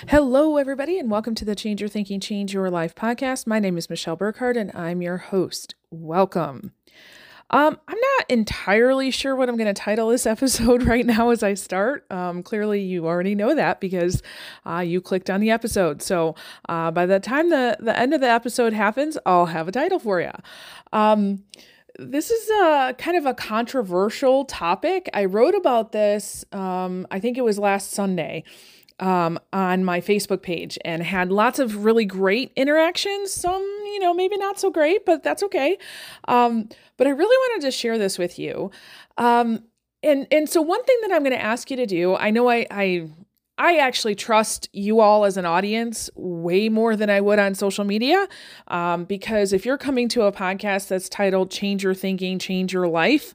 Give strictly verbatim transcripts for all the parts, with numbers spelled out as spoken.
Hello, everybody, and welcome to the Change Your Thinking, Change Your Life podcast. My name is Michelle Burkhardt, and I'm your host. Welcome. Um, I'm not entirely sure what I'm going to title this episode right now as I start. Um, clearly, you already know that because uh, you clicked on the episode. So uh, by the time the, the end of the episode happens, I'll have a title for you. Um, This is a kind of a controversial topic. I wrote about this, um, I think it was last Sunday, um, on my Facebook page and had lots of really great interactions. Some, you know, maybe not so great, but that's okay. Um, but I really wanted to share this with you. Um, and, and so one thing that I'm going to ask you to do, I know I, I, I actually trust you all as an audience way more than I would on social media. Um, because if you're coming to a podcast that's titled Change Your Thinking, Change Your Life,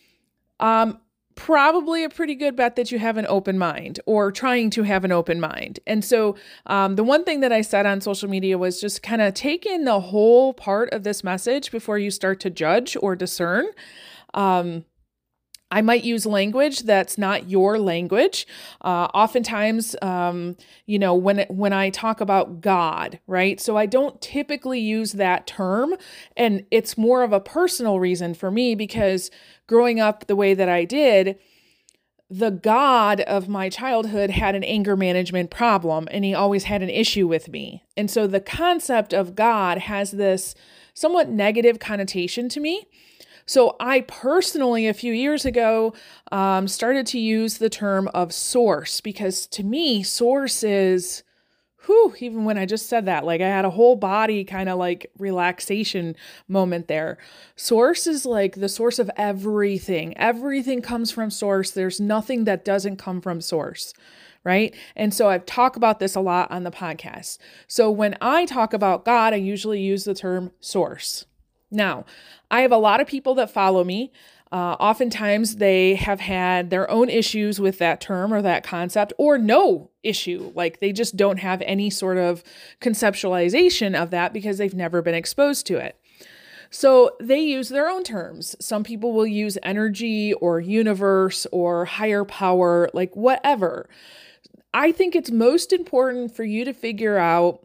um, probably a pretty good bet that you have an open mind or trying to have an open mind. And so um, the one thing that I said on social media was just kind of take in the whole part of this message before you start to judge or discern. Um, I might use language that's not your language. Uh, oftentimes, um, you know, when it, when I talk about God, right? So I don't typically use that term, and it's more of a personal reason for me because growing up the way that I did, the God of my childhood had an anger management problem, and he always had an issue with me. And so the concept of God has this somewhat negative connotation to me. So I personally, a few years ago, um, started to use the term of source because to me, source is, whew, even when I just said that, like I had a whole body kind of like relaxation moment there. Source is like the source of everything. Everything comes from source. There's nothing that doesn't come from source. Right? And so I've talked about this a lot on the podcast. So when I talk about God, I usually use the term source. Now, I have a lot of people that follow me. Uh, oftentimes they have had their own issues with that term or that concept or no issue. Like they just don't have any sort of conceptualization of that because they've never been exposed to it. So they use their own terms. Some people will use energy or universe or higher power, like whatever. I think it's most important for you to figure out,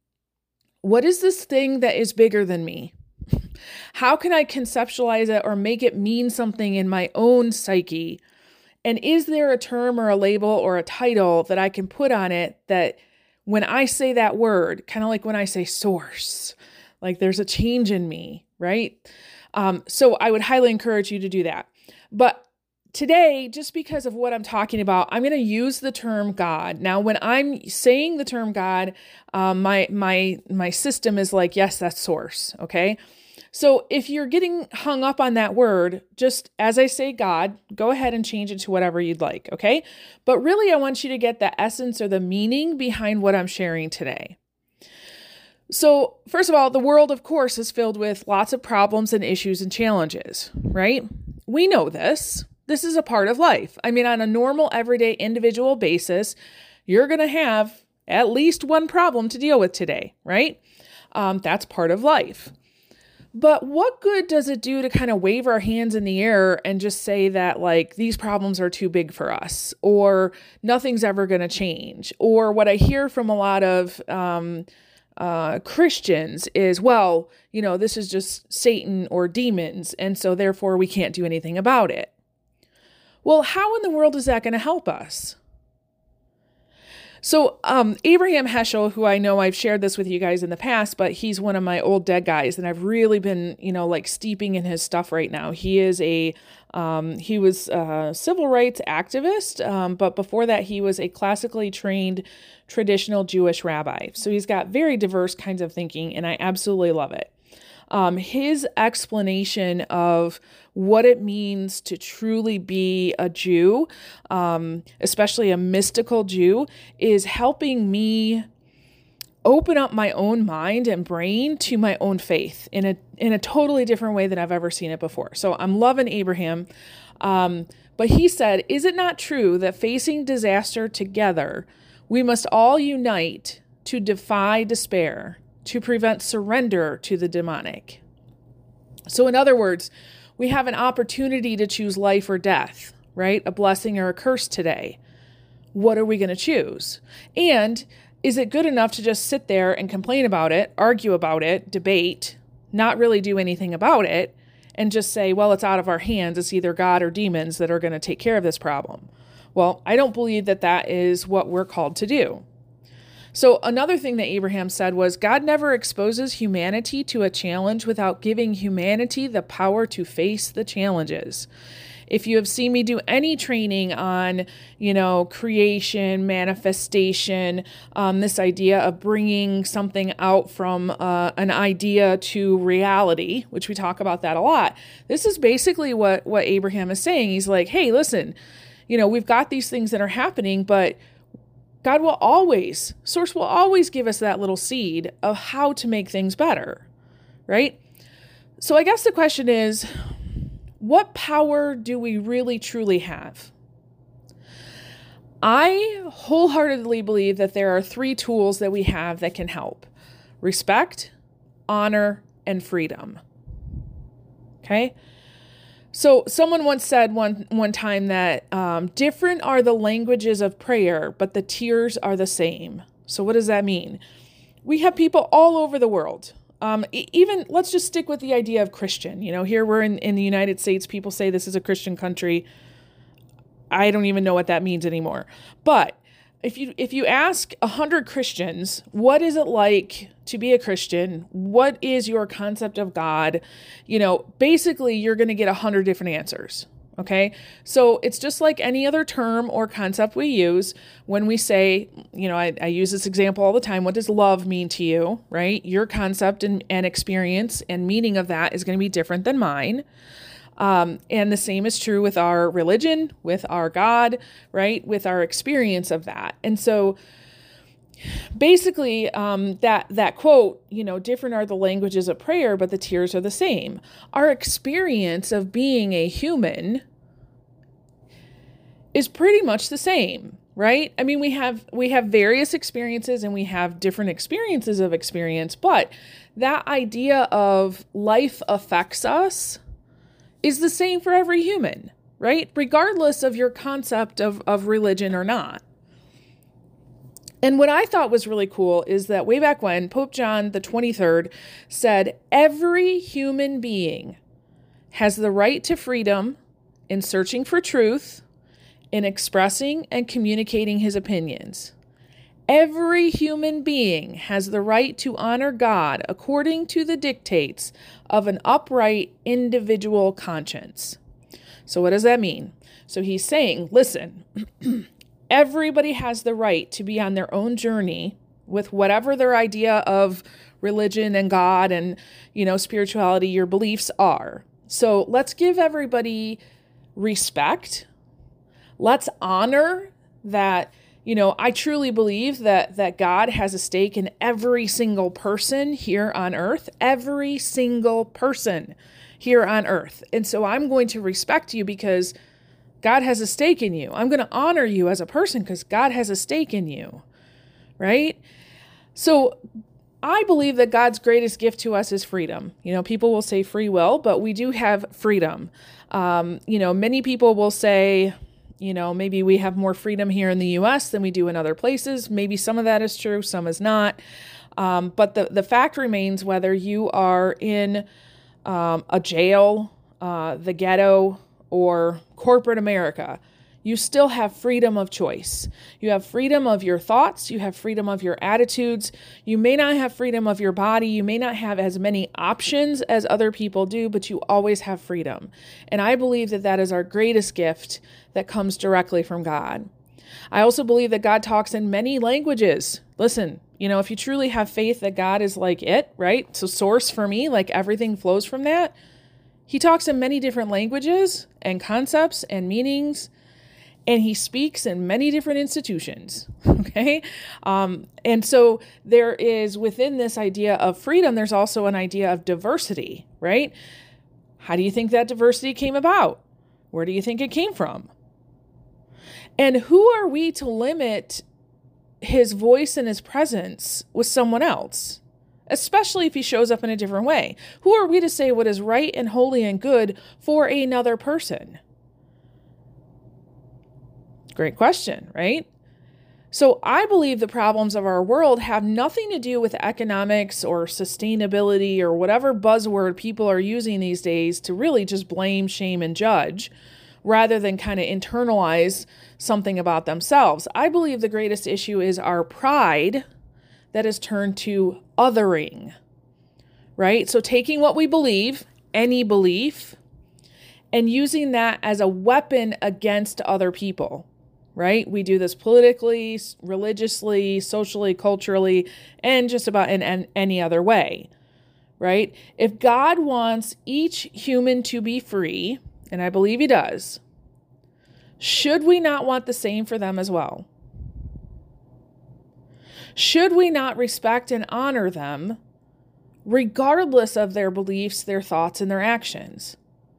what is this thing that is bigger than me? How can I conceptualize it or make it mean something in my own psyche? And is there a term or a label or a title that I can put on it that when I say that word, kind of like when I say source, like there's a change in me, right? Um, so I would highly encourage you to do that. But today, just because of what I'm talking about, I'm going to use the term God. Now, when I'm saying the term God, um, my my my system is like, yes, that's source, okay? So if you're getting hung up on that word, just as I say God, go ahead and change it to whatever you'd like, okay? But really, I want you to get the essence or the meaning behind what I'm sharing today. So first of all, the world, of course, is filled with lots of problems and issues and challenges, right? We know this. This is a part of life. I mean, on a normal, everyday, individual basis, you're going to have at least one problem to deal with today, right? Um, that's part of life. But what good does it do to kind of wave our hands in the air and just say that like these problems are too big for us or nothing's ever going to change? Or what I hear from a lot of um, uh, Christians is, well, you know, this is just Satan or demons, and so therefore we can't do anything about it. Well, how in the world is that going to help us? So um, Abraham Heschel, who I know I've shared this with you guys in the past, but he's one of my old dead guys, and I've really been, you know, like steeping in his stuff right now. He is a, um, he was a civil rights activist, um, but before that he was a classically trained traditional Jewish rabbi. So he's got very diverse kinds of thinking, and I absolutely love it. Um, his explanation of what it means to truly be a Jew, um, especially a mystical Jew, is helping me open up my own mind and brain to my own faith in a in a totally different way than I've ever seen it before. So I'm loving Abraham. Um, but he said, is it not true that facing disaster together, we must all unite to defy despair, to prevent surrender to the demonic? So in other words, we have an opportunity to choose life or death, right? A blessing or a curse today. what are we going to choose? And is it good enough to just sit there and complain about it, argue about it, debate, not really do anything about it, and just say, well, it's out of our hands. It's either God or demons that are going to take care of this problem. Well, I don't believe that that is what we're called to do. So another thing that Abraham said was, God never exposes humanity to a challenge without giving humanity the power to face the challenges. If you have seen me do any training on, you know, creation, manifestation, um, this idea of bringing something out from uh, an idea to reality, which we talk about that a lot, this is basically what, what Abraham is saying. He's like, hey, listen, you know, we've got these things that are happening, but God will always, Source will always give us that little seed of how to make things better, right? So I guess the question is, what power do we really truly have? I wholeheartedly believe that there are three tools that we have that can help: respect, honor, and freedom. Okay? So someone once said one one time that um, different are the languages of prayer, but the tears are the same. So what does that mean? We have people all over the world. Um, even let's just stick with the idea of Christian. You know, here we're in, in the United States. People say this is a Christian country. I don't even know what that means anymore. But if you if you ask a hundred Christians, what is it like to be a Christian? What is your concept of God? You know, basically you're going to get a hundred different answers. Okay. So it's just like any other term or concept we use when we say, you know, I, I use this example all the time. What does love mean to you? Right? Your concept and, and experience and meaning of that is going to be different than mine. Um, and the same is true with our religion, with our God, right? With our experience of that. And so basically, um, that, that quote, you know, different are the languages of prayer, but the tears are the same. Our experience of being a human is pretty much the same, right? I mean, we have, we have various experiences and we have different experiences of experience, but that idea of life affects us is the same for every human, right? Regardless of your concept of, of religion or not. And what I thought was really cool is that way back when, Pope John the twenty-third said, every human being has the right to freedom in searching for truth, in expressing and communicating his opinions. Every human being has the right to honor God according to the dictates of an upright individual conscience. So what does that mean? So he's saying, listen, everybody has the right to be on their own journey with whatever their idea of religion and God and, you know, spirituality, your beliefs are. So let's give everybody respect. Let's honor that, you know, I truly believe that that God has a stake in every single person here on earth, every single person here on earth. And so I'm going to respect you because God has a stake in you. I'm going to honor you as a person because God has a stake in you, right? So I believe that God's greatest gift to us is freedom. You know, people will say free will, but we do have freedom. Um, you know, many people will say, you know, maybe we have more freedom here in the U S than we do in other places. Maybe some of that is true, some is not. Um, but the, the fact remains, whether you are in um, a jail, uh, the ghetto, or corporate America, you still have freedom of choice. You have freedom of your thoughts. You have freedom of your attitudes. You may not have freedom of your body. You may not have as many options as other people do, but you always have freedom. And I believe that that is our greatest gift that comes directly from God. I also believe that God talks in many languages. Listen, you know, if you truly have faith that God is like it, right? So source for me, like everything flows from that. He talks in many different languages and concepts and meanings, and he speaks in many different institutions, okay? Um, and so there is, within this idea of freedom, there's also an idea of diversity, right? How do you think that diversity came about? Where do you think it came from? And who are we to limit his voice and his presence with someone else? Especially if he shows up in a different way. Who are we to say what is right and holy and good for another person? Great question, right? So I believe the problems of our world have nothing to do with economics or sustainability or whatever buzzword people are using these days to really just blame, shame, and judge, rather than kind of internalize something about themselves. I believe the greatest issue is our pride that is turned to othering, right? So taking what we believe, any belief, and using that as a weapon against other people. Right? We do this politically, religiously, socially, culturally, and just about in, in any other way, right? If God wants each human to be free, and I believe he does, should we not want the same for them as well? Should we not respect and honor them regardless of their beliefs, their thoughts, and their actions?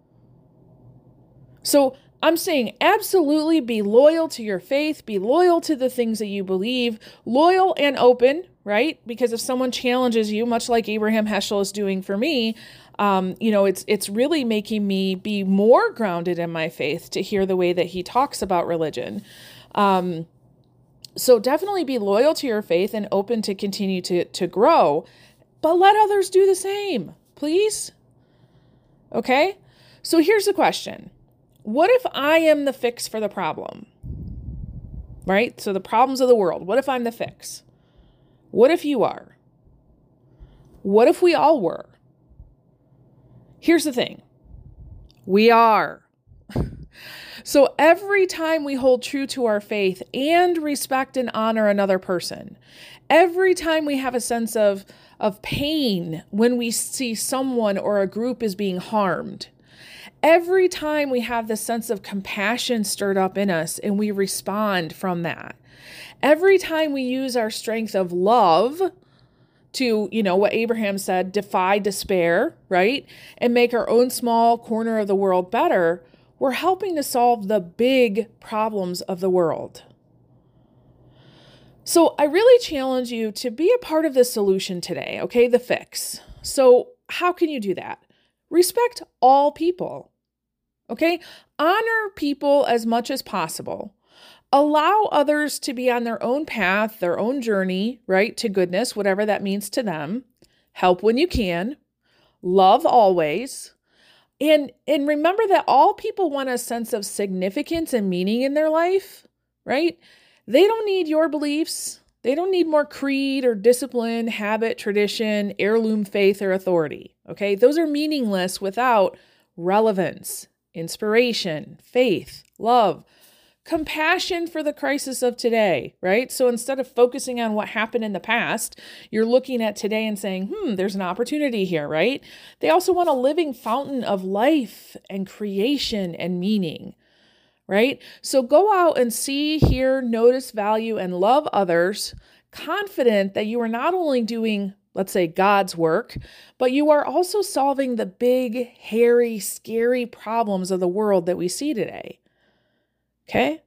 So I'm saying absolutely be loyal to your faith, be loyal to the things that you believe, loyal and open, right? Because if someone challenges you, much like Abraham Heschel is doing for me, um, you know, it's it's really making me be more grounded in my faith to hear the way that he talks about religion. Um, so definitely be loyal to your faith and open to continue to, to grow, but let others do the same, please. Okay? So here's the question. What if I am the fix for the problem, right? So the problems of the world, what if I'm the fix? What if you are? What if we all were? Here's the thing. We are. So every time we hold true to our faith and respect and honor another person, every time we have a sense of, of pain when we see someone or a group is being harmed, every time we have this sense of compassion stirred up in us and we respond from that, every time we use our strength of love to, you know, what Abraham said, defy despair, right? And make our own small corner of the world better, we're helping to solve the big problems of the world. So I really challenge you to be a part of the solution today, okay? The fix. So how can you do that? Respect all people, okay? Honor people as much as possible. Allow others to be on their own path, their own journey, right, to goodness, whatever that means to them. Help when you can. Love always. And, and remember that all people want a sense of significance and meaning in their life, right? They don't need your beliefs. They don't need more creed or discipline, habit, tradition, heirloom faith, or authority. Okay, those are meaningless without relevance, inspiration, faith, love, compassion for the crisis of today, right? So instead of focusing on what happened in the past, you're looking at today and saying, hmm, there's an opportunity here, right? They also want a living fountain of life and creation and meaning. Right? So go out and see, hear, notice, value, and love others, confident that you are not only doing, let's say, God's work, but you are also solving the big, hairy, scary problems of the world that we see today. Okay?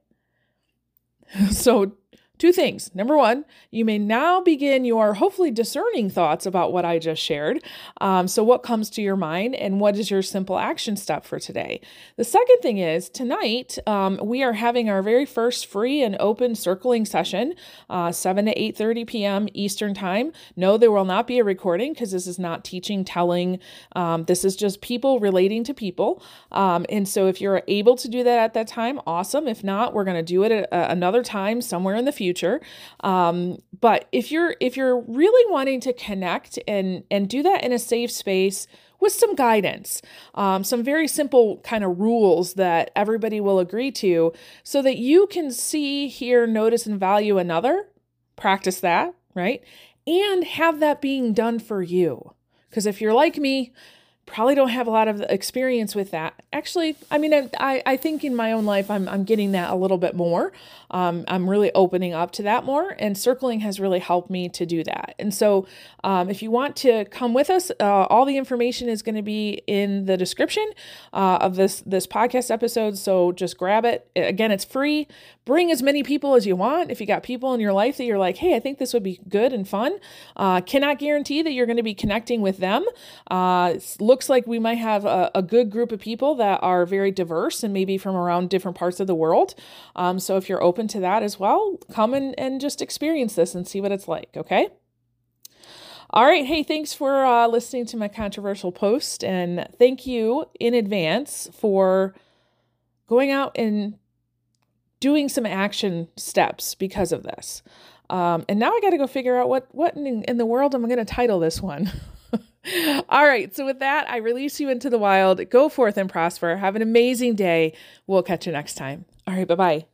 So two things. Number one, you may now begin your hopefully discerning thoughts about what I just shared. Um, so what comes to your mind and what is your simple action step for today? The second thing is tonight, um, we are having our very first free and open circling session, uh, seven to eight thirty p.m. Eastern time. No, there will not be a recording because this is not teaching, telling. Um, this is just people relating to people. Um, and so if you're able to do that at that time, awesome. If not, we're going to do it at a, another time somewhere in the future. Future. Um, but if you're if you're really wanting to connect and and do that in a safe space with some guidance, um, some very simple kind of rules that everybody will agree to, so that you can see, hear, notice, and value another, practice that, right? And have that being done for you. Because if you're like me, probably don't have a lot of experience with that. Actually, I mean, I, I think in my own life, I'm I'm getting that a little bit more. Um, I'm really opening up to that more, and circling has really helped me to do that. And so um, if you want to come with us, uh, all the information is going to be in the description uh, of this, this podcast episode. So just grab it. Again, it's free. Bring as many people as you want. If you got people in your life that you're like, hey, I think this would be good and fun. Uh, cannot guarantee that you're going to be connecting with them. Uh, looks like we might have a, a good group of people that are very diverse and maybe from around different parts of the world. Um, so if you're open to that as well, come and, and just experience this and see what it's like, okay? All right. Hey, thanks for uh, listening to my controversial post, and thank you in advance for going out and doing some action steps because of this. Um, and now I got to go figure out what, what in, in the world am I going to title this one? All right. So with that, I release you into the wild. Go forth and prosper. Have an amazing day. We'll catch you next time. All right. Bye-bye.